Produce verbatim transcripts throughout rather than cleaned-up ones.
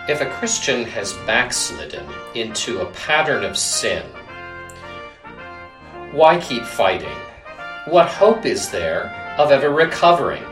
If a Christian has backslidden into a pattern of sin, why keep fighting? What hope is there of ever recovering?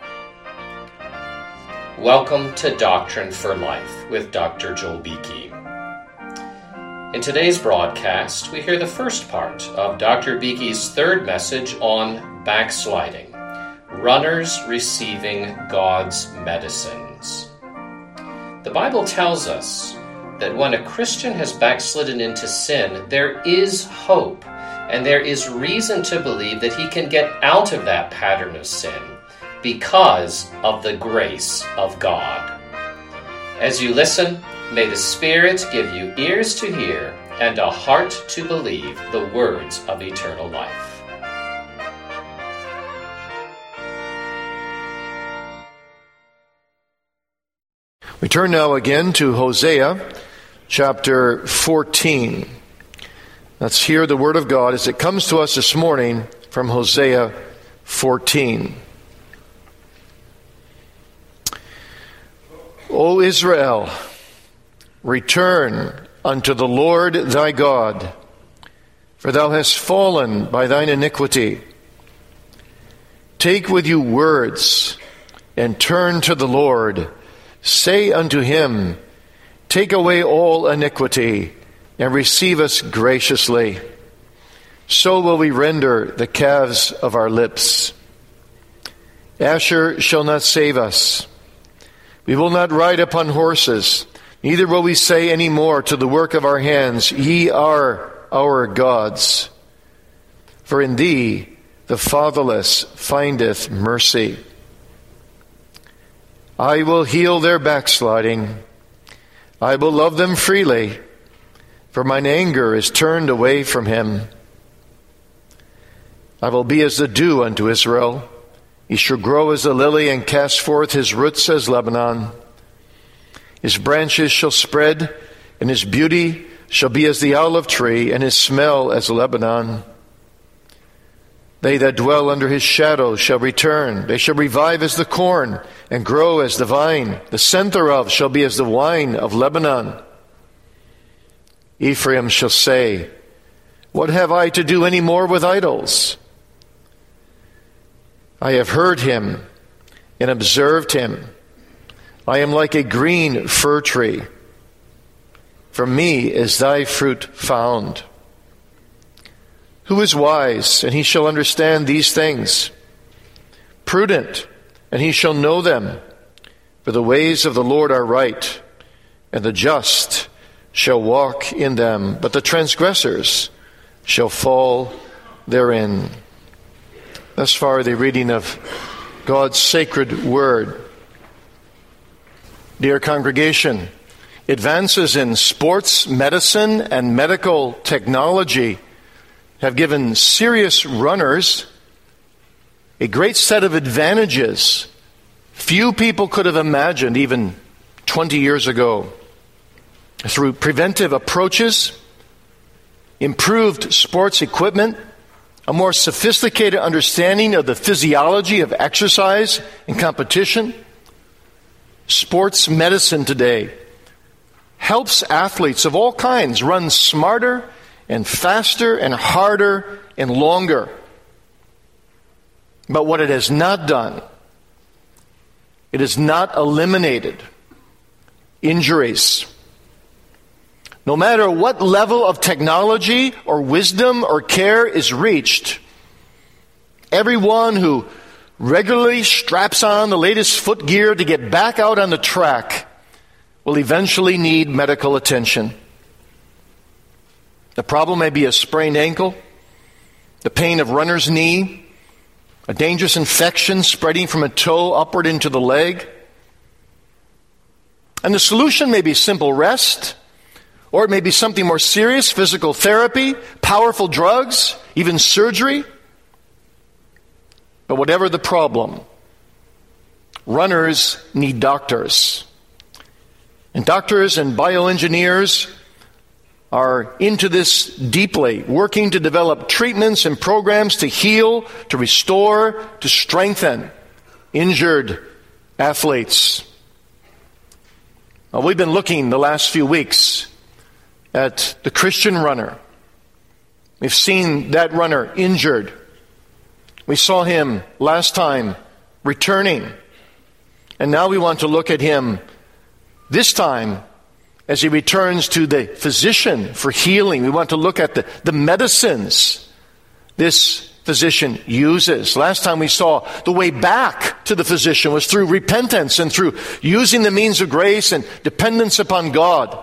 Welcome to Doctrine for Life with Doctor Joel Beeke. In today's broadcast, we hear the first part of Doctor Beeke's third message on backsliding, runners receiving God's medicines. The Bible tells us that when a Christian has backslidden into sin, there is hope, and there is reason to believe that he can get out of that pattern of sin because of the grace of God. As you listen, may the Spirit give you ears to hear and a heart to believe the words of eternal life. We turn now again to Hosea chapter fourteen. Let's hear the word of God as it comes to us this morning from Hosea fourteen. O Israel, return unto the Lord thy God, for thou hast fallen by thine iniquity. Take with you words, and turn to the Lord. Say unto him, take away all iniquity, and receive us graciously. So will we render the calves of our lips. Asher shall not save us. We will not ride upon horses, neither will we say any more to the work of our hands, ye are our gods. For in thee the fatherless findeth mercy. I will heal their backsliding. I will love them freely, for mine anger is turned away from him. I will be as the dew unto Israel. He shall grow as the lily and cast forth his roots as Lebanon. His branches shall spread, and his beauty shall be as the olive tree, and his smell as Lebanon. They that dwell under his shadow shall return. They shall revive as the corn, and grow as the vine. The scent thereof shall be as the wine of Lebanon. Ephraim shall say, what have I to do any more with idols? I have heard him and observed him. I am like a green fir tree. From me is thy fruit found. Who is wise, and he shall understand these things? Prudent, and he shall know them. For the ways of the Lord are right, and the just shall walk in them, but the transgressors shall fall therein. Thus far, the reading of God's sacred word. Dear congregation, advances in sports medicine and medical technology have given serious runners a great set of advantages few people could have imagined even twenty years ago. Through preventive approaches, improved sports equipment, a more sophisticated understanding of the physiology of exercise and competition, sports medicine today helps athletes of all kinds run smarter and faster and harder and longer. But what it has not done, it has not eliminated injuries. No matter what level of technology or wisdom or care is reached, everyone who regularly straps on the latest foot gear to get back out on the track will eventually need medical attention. The problem may be a sprained ankle, the pain of runner's knee, a dangerous infection spreading from a toe upward into the leg. And the solution may be simple rest, or it may be something more serious, physical therapy, powerful drugs, even surgery. But whatever the problem, runners need doctors. And doctors and bioengineers are into this deeply, working to develop treatments and programs to heal, to restore, to strengthen injured athletes. Well, we've been looking the last few weeks at the Christian runner. We've seen that runner injured. We saw him last time returning. And now we want to look at him this time as he returns to the physician for healing. We want to look at the, the medicines this physician uses. Last time we saw the way back to the physician was through repentance and through using the means of grace and dependence upon God.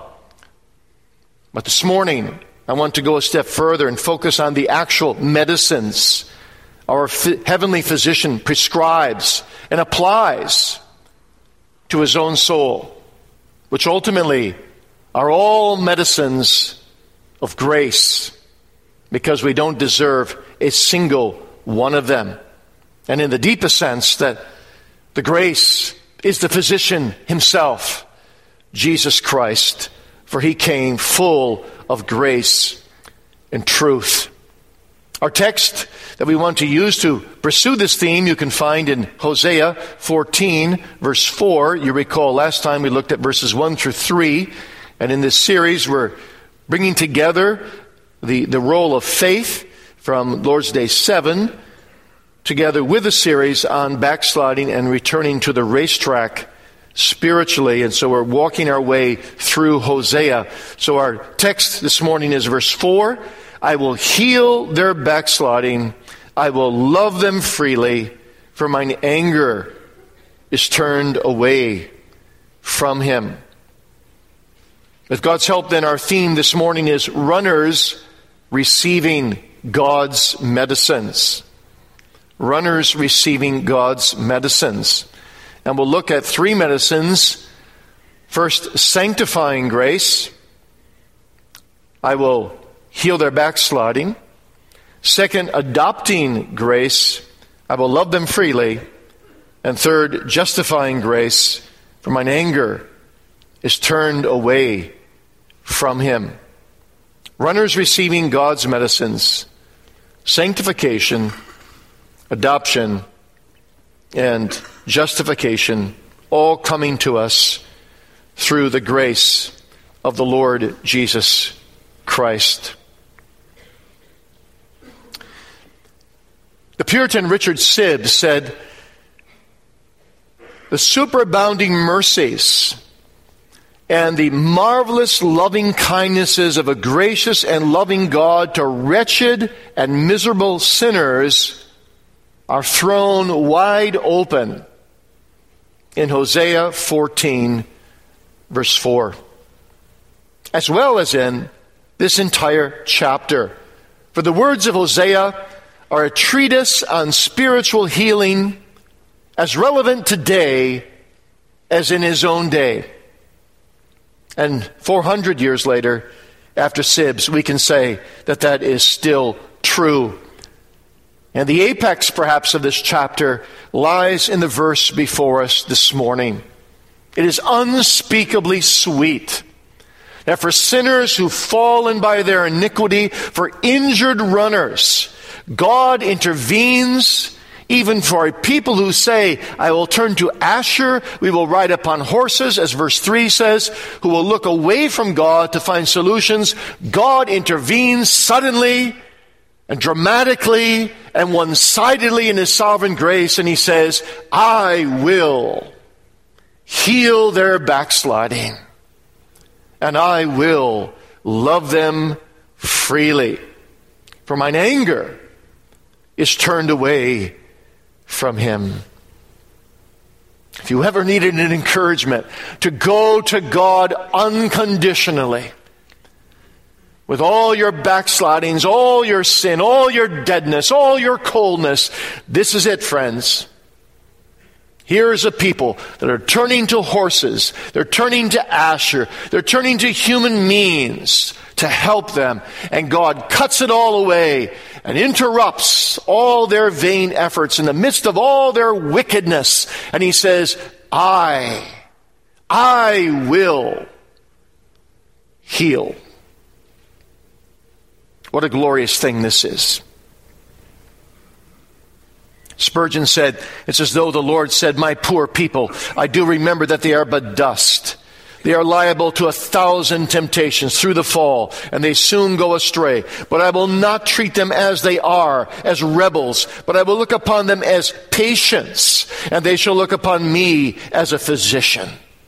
But this morning, I want to go a step further and focus on the actual medicines our f- heavenly physician prescribes and applies to his own soul, which ultimately are all medicines of grace, because we don't deserve a single one of them. And in the deepest sense, that the grace is the physician himself, Jesus Christ, for he came full of grace and truth. Our text that we want to use to pursue this theme you can find in Hosea fourteen, verse four. You recall last time we looked at verses one through three, and in this series we're bringing together the, the role of faith from Lord's Day seven, together with a series on backsliding and returning to the racetrack spiritually. And so we're walking our way through Hosea. So our text this morning is verse four. I will heal their backsliding. I will love them freely, for mine anger is turned away from him. With God's help, then, our theme this morning is runners receiving God's medicines. Runners receiving God's medicines. And we'll look at three medicines. First, sanctifying grace. I will heal their backsliding. Second, adopting grace. I will love them freely. And third, justifying grace. For mine anger is turned away from him. Runners receiving God's medicines. Sanctification, adoption, and justification, all coming to us through the grace of the Lord Jesus Christ. The Puritan Richard Sibbes said, the superabounding mercies and the marvelous loving kindnesses of a gracious and loving God to wretched and miserable sinners are thrown wide open in Hosea fourteen, verse four, as well as in this entire chapter. For the words of Hosea are a treatise on spiritual healing, as relevant today as in his own day. And four hundred years later, after Sibbes, we can say that that is still true. And the apex, perhaps, of this chapter lies in the verse before us this morning. It is unspeakably sweet that for sinners who've fallen by their iniquity, for injured runners, God intervenes. Even for a people who say, I will turn to Asher, we will ride upon horses, as verse three says, who will look away from God to find solutions, God intervenes suddenly and dramatically and one-sidedly in his sovereign grace, and he says, I will heal their backsliding, and I will love them freely. For mine anger is turned away from him. If you ever needed an encouragement to go to God unconditionally, with all your backslidings, all your sin, all your deadness, all your coldness, this is it, friends. Here's a people that are turning to horses, they're turning to Asher, they're turning to human means to help them, and God cuts it all away and interrupts all their vain efforts in the midst of all their wickedness. And he says, I, I will heal. What a glorious thing this is. Spurgeon said, it's as though the Lord said, my poor people, I do remember that they are but dust. They are liable to a thousand temptations through the fall, and they soon go astray. But I will not treat them as they are, as rebels, but I will look upon them as patients, and they shall look upon me as a physician.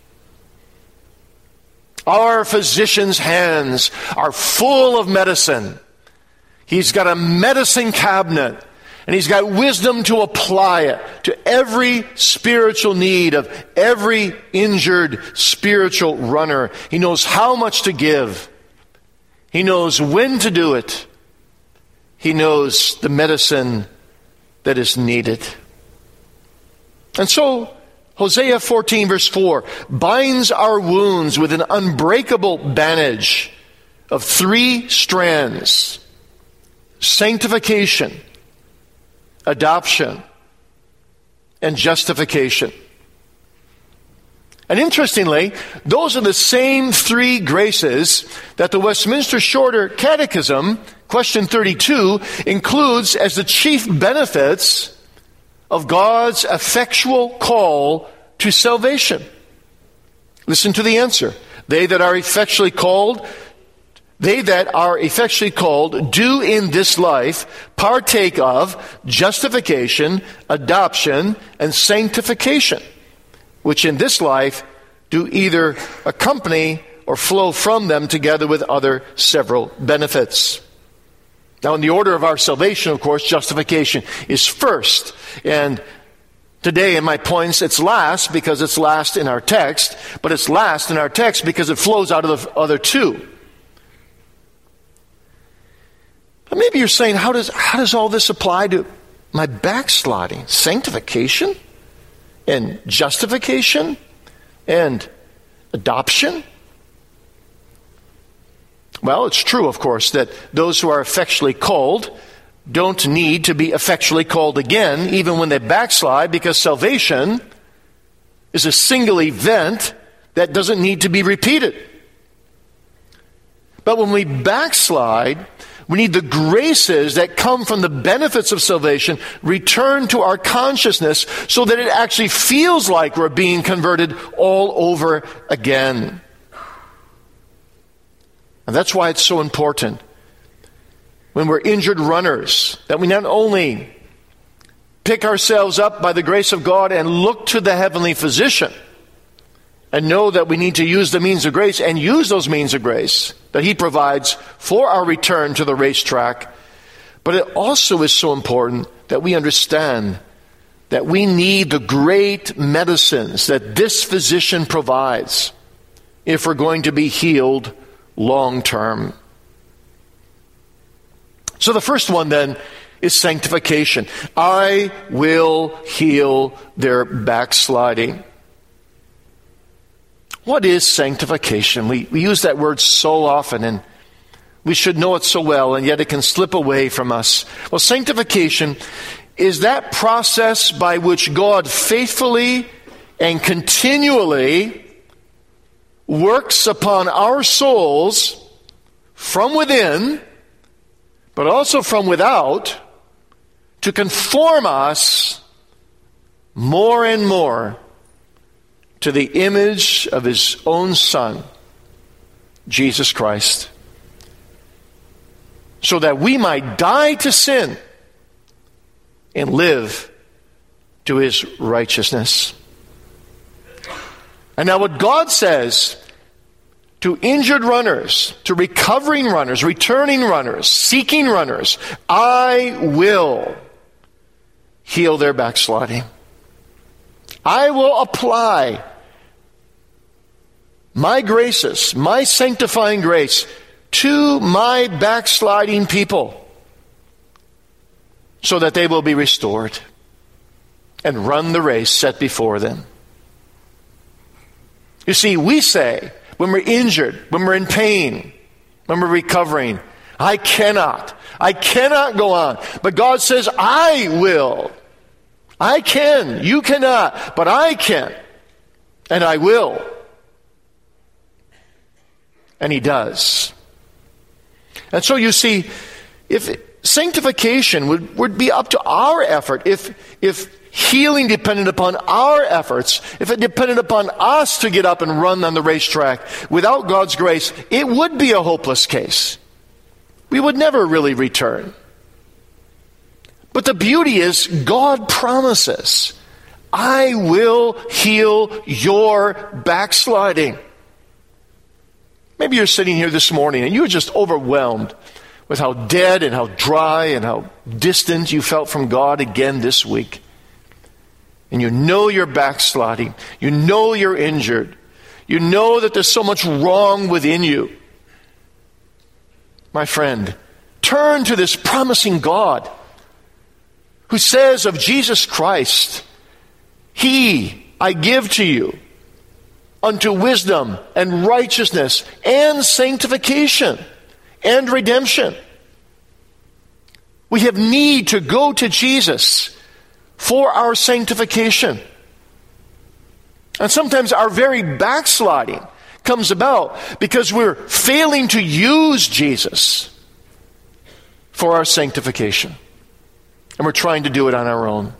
Our physician's hands are full of medicine. He's got a medicine cabinet, and he's got wisdom to apply it to every spiritual need of every injured spiritual runner. He knows how much to give. He knows when to do it. He knows the medicine that is needed. And so, Hosea fourteen verse four binds our wounds with an unbreakable bandage of three strands: sanctification, adoption, and justification. And interestingly, those are the same three graces that the Westminster Shorter Catechism, question thirty-two, includes as the chief benefits of God's effectual call to salvation. Listen to the answer. They that are effectually called They that are effectually called do in this life partake of justification, adoption, and sanctification, which in this life do either accompany or flow from them together with other several benefits. Now, in the order of our salvation, of course, justification is first. And today in my points, it's last because it's last in our text, but it's last in our text because it flows out of the other two. But maybe you're saying, how does how does all this apply to my backsliding? Sanctification and justification and adoption? Well, it's true, of course, that those who are effectually called don't need to be effectually called again, even when they backslide, because salvation is a single event that doesn't need to be repeated. But when we backslide, we need the graces that come from the benefits of salvation return to our consciousness so that it actually feels like we're being converted all over again. And that's why it's so important when we're injured runners that we not only pick ourselves up by the grace of God and look to the heavenly physician and know that we need to use the means of grace and use those means of grace that he provides for our return to the racetrack. But it also is so important that we understand that we need the great medicines that this physician provides if we're going to be healed long term. So the first one then is sanctification. I will heal their backsliding. What is sanctification? We, we use that word so often, and we should know it so well, and yet it can slip away from us. Well, sanctification is that process by which God faithfully and continually works upon our souls from within, but also from without, to conform us more and more to the image of his own Son, Jesus Christ, so that we might die to sin and live to his righteousness. And now what God says to injured runners, to recovering runners, returning runners, seeking runners, I will heal their backsliding. I will apply my graces, my sanctifying grace, to my backsliding people so that they will be restored and run the race set before them. You see, we say, when we're injured, when we're in pain, when we're recovering, I cannot, I cannot go on. But God says, I will. I can. You cannot, but I can. And I will. And he does. And so you see, if sanctification would, would be up to our effort, if if healing depended upon our efforts, if it depended upon us to get up and run on the racetrack, without God's grace, it would be a hopeless case. We would never really return. But the beauty is, God promises, I will heal your backsliding. Maybe you're sitting here this morning and you're just overwhelmed with how dead and how dry and how distant you felt from God again this week. And you know you're backsliding. You know you're injured. You know that there's so much wrong within you. My friend, turn to this promising God who says of Jesus Christ, He I give to you unto wisdom and righteousness and sanctification and redemption. We have need to go to Jesus for our sanctification. And sometimes our very backsliding comes about because we're failing to use Jesus for our sanctification. And we're trying to do it on our own.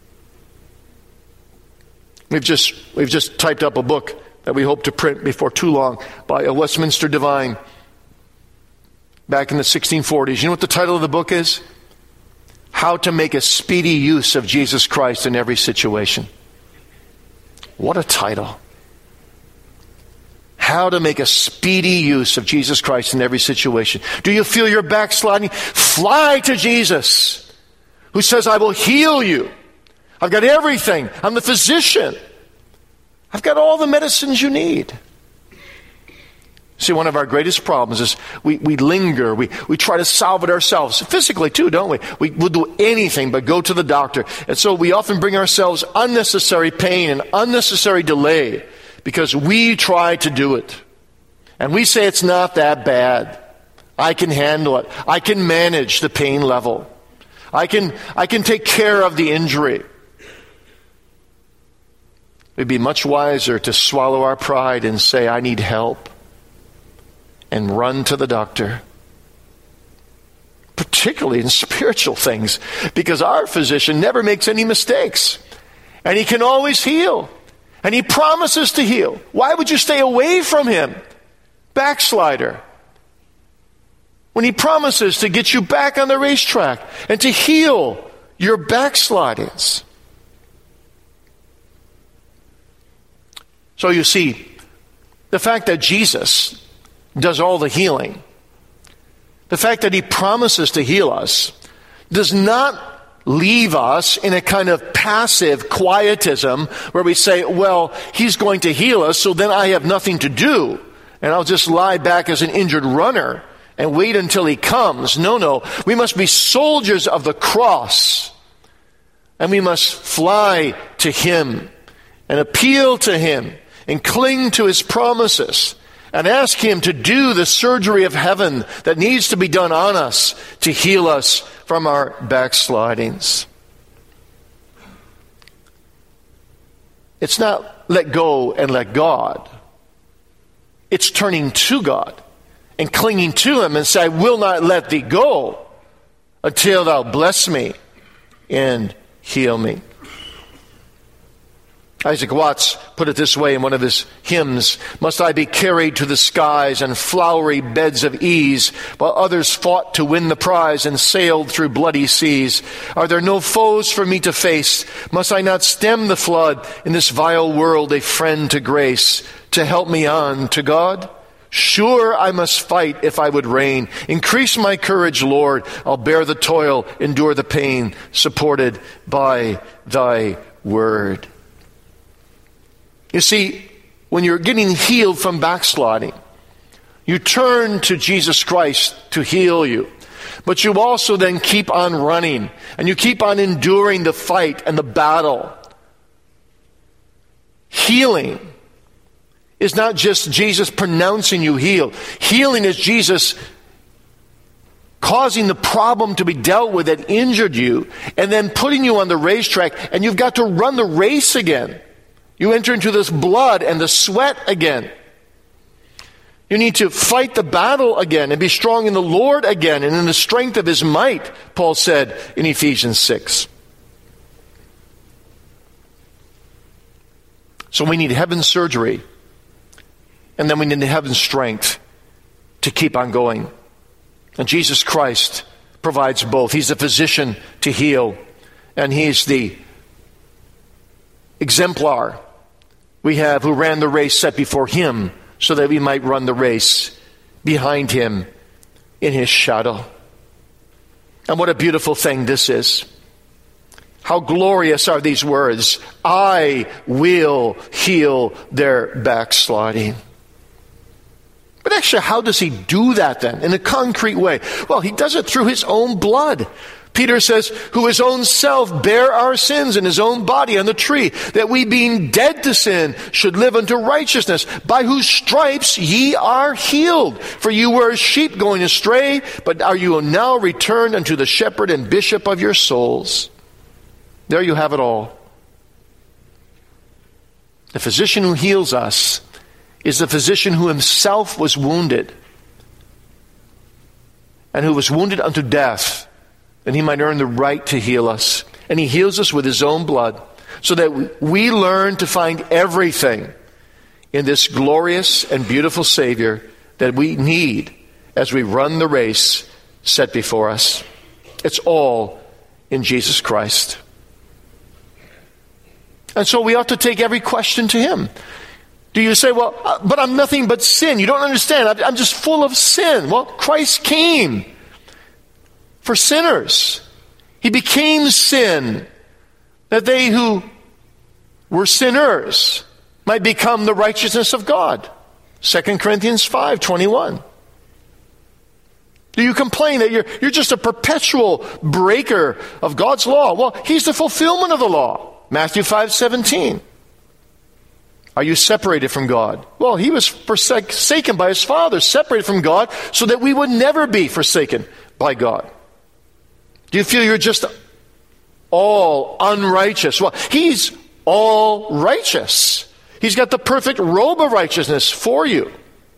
We've just, we've just typed up a book that we hope to print before too long by a Westminster divine back in the sixteen forties. You know what the title of the book is? How to Make a Speedy Use of Jesus Christ in Every Situation. What a title. How to make a speedy use of Jesus Christ in every situation. Do you feel you're backsliding? Fly to Jesus, who says, I will heal you. I've got everything. I'm the physician. I've got all the medicines you need. See, one of our greatest problems is we, we linger. We, we try to solve it ourselves. Physically too, don't we? we? We'll do anything but go to the doctor. And so we often bring ourselves unnecessary pain and unnecessary delay because we try to do it. And we say it's not that bad. I can handle it. I can manage the pain level. I can, I can take care of the injury. It'd be much wiser to swallow our pride and say, I need help. And run to the doctor. Particularly in spiritual things. Because our physician never makes any mistakes. And he can always heal. And he promises to heal. Why would you stay away from him? Backslider. When he promises to get you back on the racetrack and to heal your backslidings. So you see, the fact that Jesus does all the healing, the fact that he promises to heal us, does not leave us in a kind of passive quietism where we say, well, he's going to heal us, so then I have nothing to do, and I'll just lie back as an injured runner and wait until he comes. No, no. We must be soldiers of the cross, and we must fly to him and appeal to him and cling to his promises and ask him to do the surgery of heaven that needs to be done on us to heal us from our backslidings. It's not let go and let God. It's turning to God and clinging to him and say, I will not let thee go until thou bless me and heal me. Isaac Watts put it this way in one of his hymns, must I be carried to the skies and flowery beds of ease, while others fought to win the prize and sailed through bloody seas? Are there no foes for me to face? Must I not stem the flood in this vile world, a friend to grace, to help me on to God? Sure, I must fight if I would reign. Increase my courage, Lord. I'll bear the toil, endure the pain, supported by thy word. You see, when you're getting healed from backsliding, you turn to Jesus Christ to heal you. But you also then keep on running, and you keep on enduring the fight and the battle. Healing is not just Jesus pronouncing you healed. Healing is Jesus causing the problem to be dealt with that injured you, and then putting you on the racetrack, and you've got to run the race again. You enter into this blood and the sweat again. You need to fight the battle again and be strong in the Lord again and in the strength of his might, Paul said in Ephesians six. So we need heaven's surgery, and then we need heaven's strength to keep on going. And Jesus Christ provides both. He's the physician to heal, and he's the exemplar we have who ran the race set before him so that we might run the race behind him in his shadow. And what a beautiful thing this is. How glorious are these words. I will heal their backsliding. But actually, how does he do that then in a concrete way? Well, he does it through his own blood. Peter says, who his own self bare our sins in his own body on the tree, that we being dead to sin should live unto righteousness, by whose stripes ye are healed. For you were as sheep going astray, but are you now returned unto the shepherd and bishop of your souls. There you have it all. The physician who heals us is the physician who himself was wounded, and who was wounded unto death, and he might earn the right to heal us. And he heals us with his own blood, so that we learn to find everything in this glorious and beautiful Savior that we need as we run the race set before us. It's all in Jesus Christ. And so we ought to take every question to him. Do you say, well, uh, but I'm nothing but sin. You don't understand. I'm, I'm just full of sin. Well, Christ came for sinners. He became sin, that they who were sinners might become the righteousness of God. Second Corinthians five twenty-one. Do you complain that you're, you're just a perpetual breaker of God's law? Well, he's the fulfillment of the law. Matthew five seventeen. Are you separated from God? Well, he was forsaken by his Father, separated from God, so that we would never be forsaken by God. Do you feel you're just all unrighteous? Well, he's all righteous. He's got the perfect robe of righteousness for you.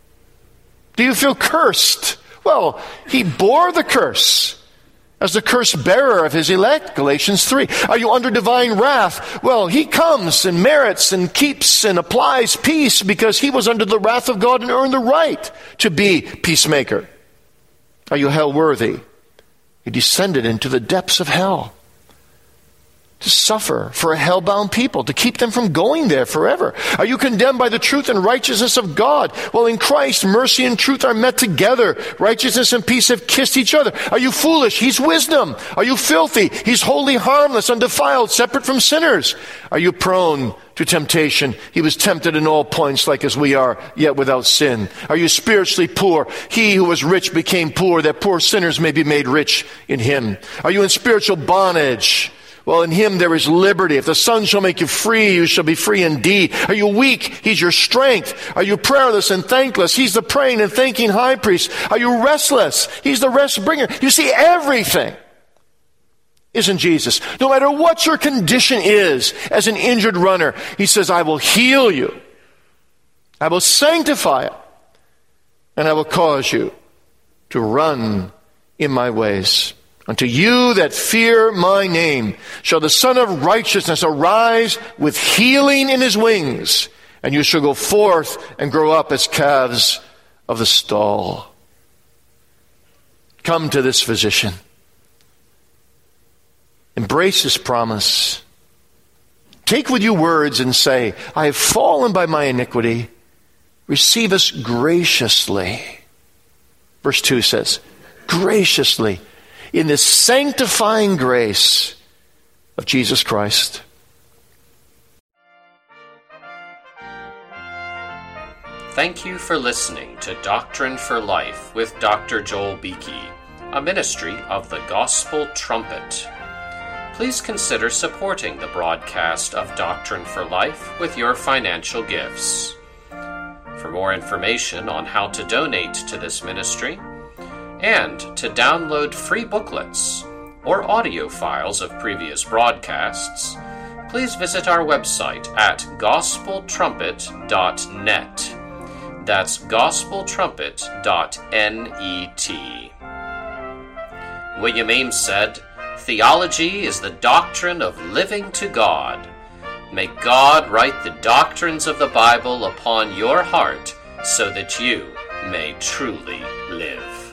Do you feel cursed? Well, he bore the curse as the curse bearer of his elect, Galatians three. Are you under divine wrath? Well, he comes and merits and keeps and applies peace because he was under the wrath of God and earned the right to be peacemaker. Are you hell worthy? He descended into the depths of hell to suffer for a hell-bound people, to keep them from going there forever. Are you condemned by the truth and righteousness of God? Well, in Christ, mercy and truth are met together. Righteousness and peace have kissed each other. Are you foolish? He's wisdom. Are you filthy? He's wholly harmless, undefiled, separate from sinners. Are you prone to temptation? He was tempted in all points like as we are, yet without sin. Are you spiritually poor? He who was rich became poor, that poor sinners may be made rich in him. Are you in spiritual bondage? Well, in him there is liberty. If the Son shall make you free, you shall be free indeed. Are you weak? He's your strength. Are you prayerless and thankless? He's the praying and thanking high priest. Are you restless? He's the rest bringer. You see, everything is in Jesus. No matter what your condition is as an injured runner, he says, I will heal you. I will sanctify it. And I will cause you to run in my ways. Unto you that fear my name shall the Son of Righteousness arise with healing in his wings, and you shall go forth and grow up as calves of the stall. Come to this physician. Embrace his promise. Take with you words and say, I have fallen by my iniquity. Receive us graciously. Verse two says, graciously, in the sanctifying grace of Jesus Christ. Thank you for listening to Doctrine for Life with Doctor Joel Beeke, a ministry of the Gospel Trumpet. Please consider supporting the broadcast of Doctrine for Life with your financial gifts. For more information on how to donate to this ministry, and to download free booklets or audio files of previous broadcasts, please visit our website at gospel trumpet dot net. That's gospel trumpet dot net. William Ames said, theology is the doctrine of living to God. May God write the doctrines of the Bible upon your heart so that you may truly live.